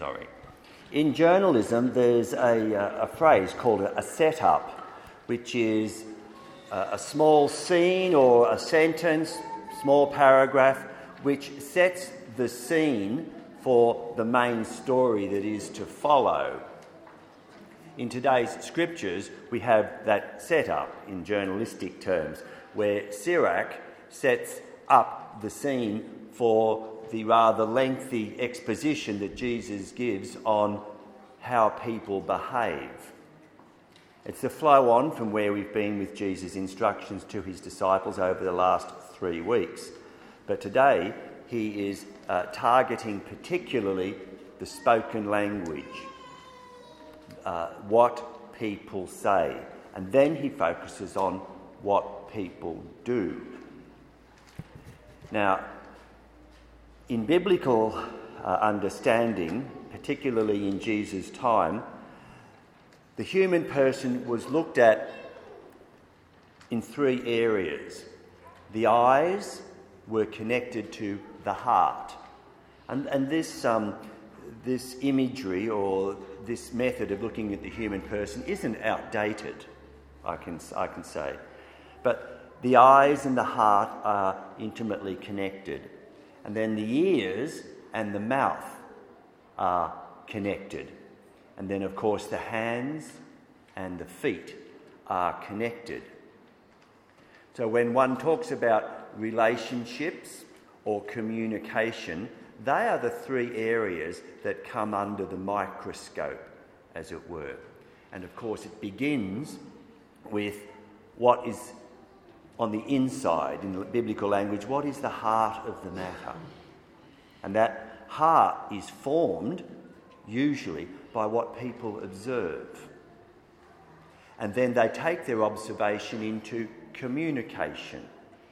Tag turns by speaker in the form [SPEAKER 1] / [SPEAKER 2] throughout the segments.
[SPEAKER 1] In journalism, there's a phrase called a setup, which is a small scene or a sentence, small paragraph, which sets the scene for the main story that is to follow. In today's scriptures, we have that setup in journalistic terms, where Sirach sets up the scene for the rather lengthy exposition that Jesus gives on how people behave. It's the flow on from where we've been with Jesus' instructions to his disciples over the last 3 weeks. But today, he is targeting particularly the spoken language, what people say, and then he focuses on what people do. Now, in biblical understanding, particularly in Jesus' time, the human person was looked at in 3 areas. The eyes were connected to the heart. And this imagery or this method of looking at the human person isn't outdated, I can say. But the eyes and the heart are intimately connected. And then the ears and the mouth are connected. And then, of course, the hands and the feet are connected. So when one talks about relationships or communication, they are the 3 areas that come under the microscope, as it were. And of course, it begins with what is on the inside, in the biblical language, what is the heart of the matter? And that heart is formed, usually, by what people observe. And then they take their observation into communication.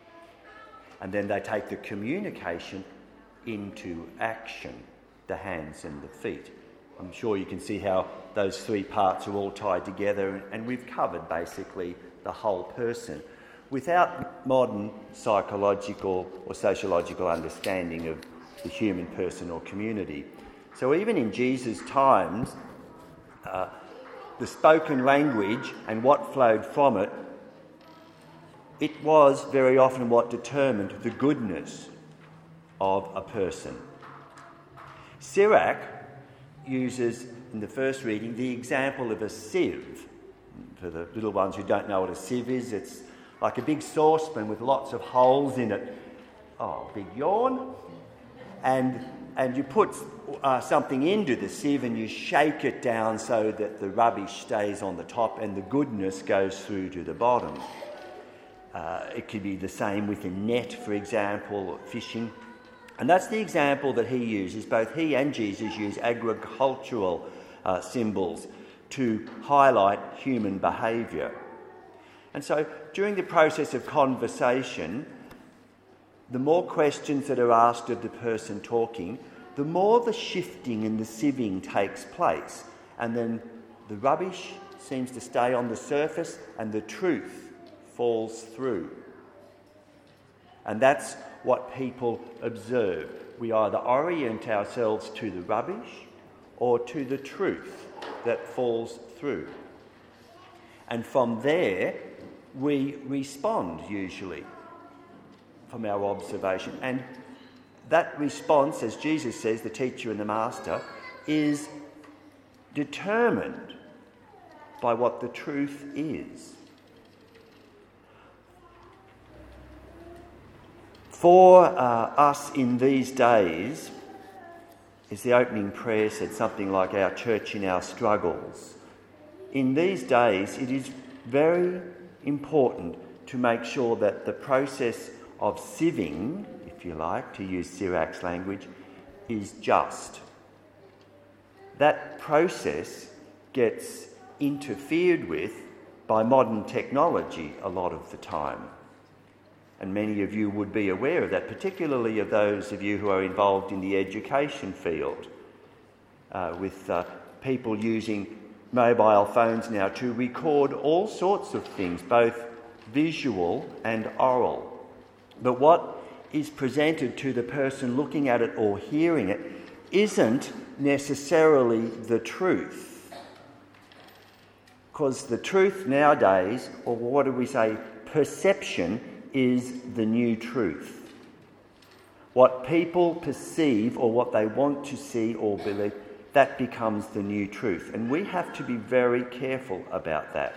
[SPEAKER 1] And then they take the communication into action, the hands and the feet. I'm sure you can see how those 3 parts are all tied together, and we've covered basically the whole person without modern psychological or sociological understanding of the human person or community. So even in Jesus' times, the spoken language and what flowed from it, it was very often what determined the goodness of a person. Sirach uses, in the first reading, the example of a sieve. For the little ones who don't know what a sieve is, it's like a big saucepan with lots of holes in it. Oh, big yawn. And you put something into the sieve and you shake it down so that the rubbish stays on the top and the goodness goes through to the bottom. It could be the same with a net, for example, or fishing. And that's the example that he uses. Both he and Jesus use agricultural symbols to highlight human behaviour. And so during the process of conversation, the more questions that are asked of the person talking, the more the shifting and the sieving takes place. And then the rubbish seems to stay on the surface and the truth falls through. And that's what people observe. We either orient ourselves to the rubbish or to the truth that falls through. And from there, we respond usually from our observation. And that response, as Jesus says, the teacher and the master, is determined by what the truth is. For us in these days, as the opening prayer said, something like our church in our struggles. In these days, it is very important to make sure that the process of sieving, if you like, to use Sirach's language, is just. That process gets interfered with by modern technology a lot of the time. And many of you would be aware of that, particularly of those of you who are involved in the education field, with people using mobile phones now to record all sorts of things, both visual and oral. But what is presented to the person looking at it or hearing it isn't necessarily the truth. Because the truth nowadays, or what do we say, perception is the new truth. What people perceive or what they want to see or believe, that becomes the new truth. And we have to be very careful about that.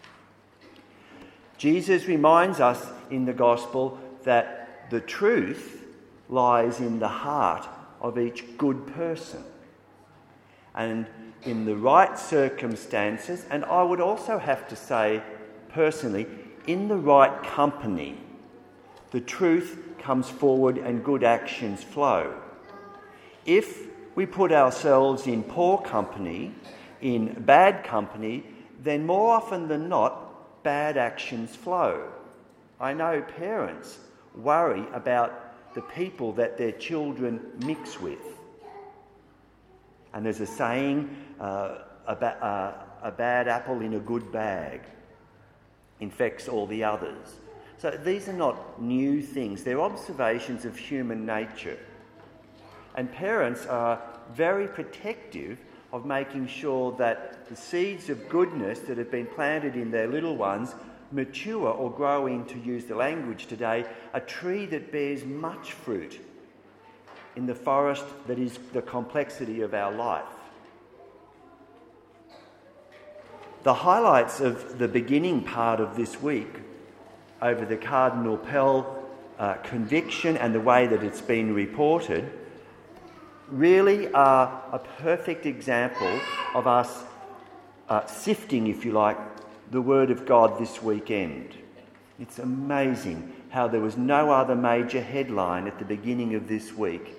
[SPEAKER 1] Jesus reminds us in the gospel that the truth lies in the heart of each good person. And in the right circumstances, and I would also have to say personally, in the right company, the truth comes forward and good actions flow. If we put ourselves in poor company, in bad company, then more often than not, bad actions flow. I know parents worry about the people that their children mix with. And there's a saying, a bad apple in a good bag infects all the others. So these are not new things. They're observations of human nature. And parents are very protective of making sure that the seeds of goodness that have been planted in their little ones mature or grow into, use the language today, a tree that bears much fruit in the forest that is the complexity of our life. The highlights of the beginning part of this week over the Cardinal Pell conviction and the way that it's been reported really are a perfect example of us sifting, if you like, the Word of God this weekend. It's amazing how there was no other major headline at the beginning of this week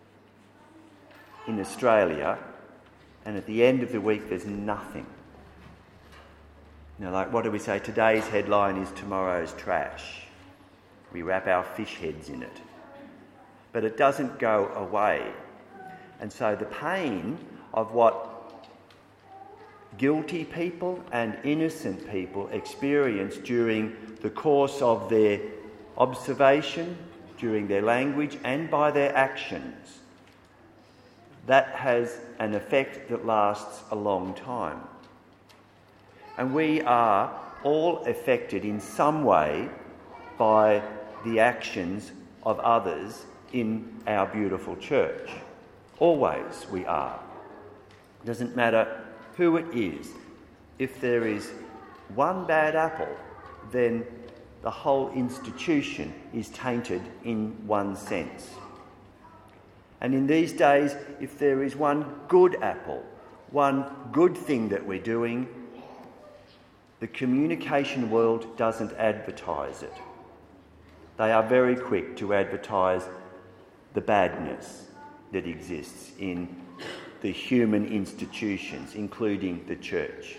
[SPEAKER 1] in Australia, and at the end of the week there's nothing. You know, like what do we say? Today's headline is tomorrow's trash. We wrap our fish heads in it. But it doesn't go away. And so the pain of what guilty people and innocent people experience during the course of their observation, during their language and by their actions, that has an effect that lasts a long time. And we are all affected in some way by the actions of others in our beautiful church. Always we are. It doesn't matter who it is. If there is one bad apple, then the whole institution is tainted in one sense. And in these days, if there is one good apple, one good thing that we're doing, the communication world doesn't advertise it. They are very quick to advertise the badness that exists in the human institutions, including the church.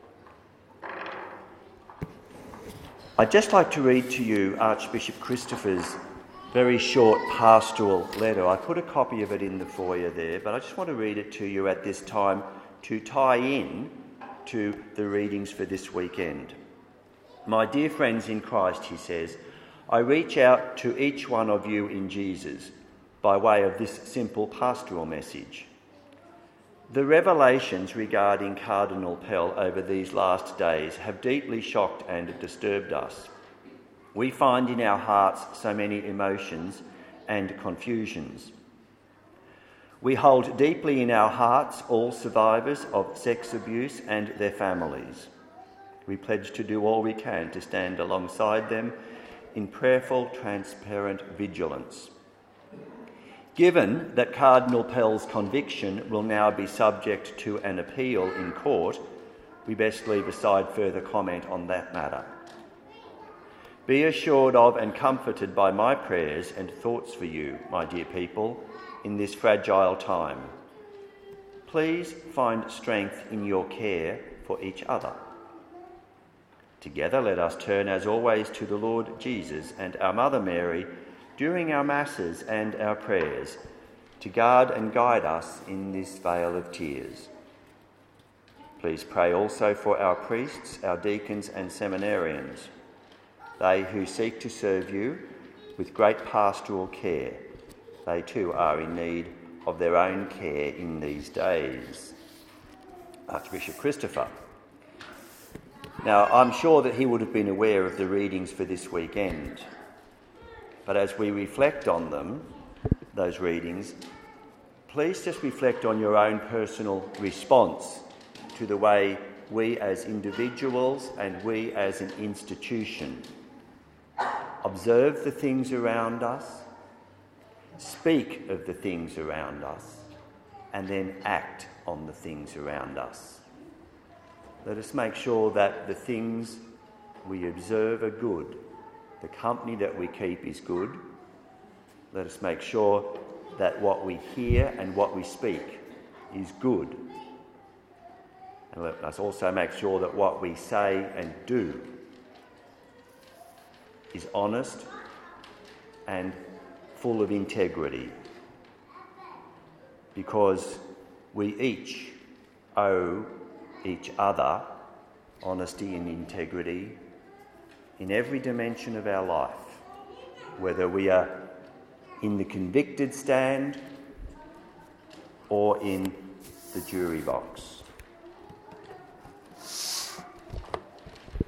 [SPEAKER 1] I'd just like to read to you Archbishop Christopher's very short pastoral letter. I put a copy of it in the foyer there, but I just want to read it to you at this time to tie in to the readings for this weekend. My dear friends in Christ, he says, I reach out to each one of you in Jesus by way of this simple pastoral message. The revelations regarding Cardinal Pell over these last days have deeply shocked and disturbed us. We find in our hearts so many emotions and confusions. We hold deeply in our hearts all survivors of sex abuse and their families. We pledge to do all we can to stand alongside them in prayerful, transparent vigilance. Given that Cardinal Pell's conviction will now be subject to an appeal in court, we best leave aside further comment on that matter. Be assured of and comforted by my prayers and thoughts for you, my dear people, in this fragile time. Please find strength in your care for each other. Together let us turn as always to the Lord Jesus and our Mother Mary during our masses and our prayers to guard and guide us in this vale of tears. Please pray also for our priests, our deacons and seminarians, they who seek to serve you with great pastoral care. They too are in need of their own care in these days. Archbishop Christopher. Now, I'm sure that he would have been aware of the readings for this weekend, but as we reflect on them, those readings, please just reflect on your own personal response to the way we as individuals and we as an institution observe the things around us, speak of the things around us, and then act on the things around us. Let us make sure that the things we observe are good. The company that we keep is good. Let us make sure that what we hear and what we speak is good. And let us also make sure that what we say and do is honest and full of integrity, because we each owe each other honesty and integrity in every dimension of our life, whether we are in the convicted stand or in the jury box.